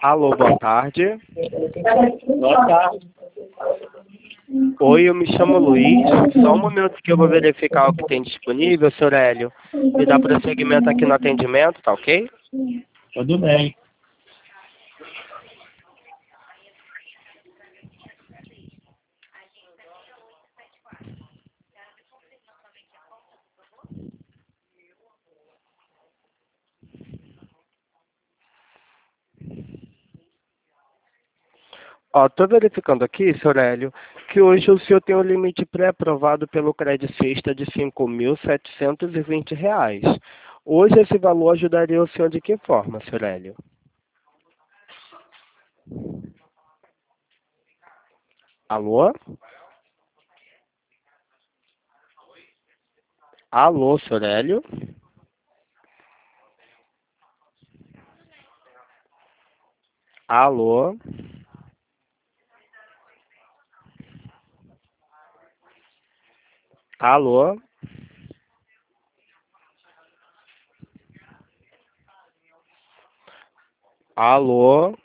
Alô, boa tarde. Boa tarde. Oi, eu me chamo Luiz. Só um momento que eu vou verificar o que tem disponível, senhor Hélio. E dar prosseguimento aqui no atendimento, tá ok? Tudo bem. Ó, tô verificando aqui, senhor Hélio, que hoje o senhor tem um limite pré-aprovado pelo Credit Sexta de R$ 5.720. Hoje esse valor ajudaria o senhor de que forma, senhor Hélio? Alô? Alô, senhor Hélio? Alô? Alô? Alô?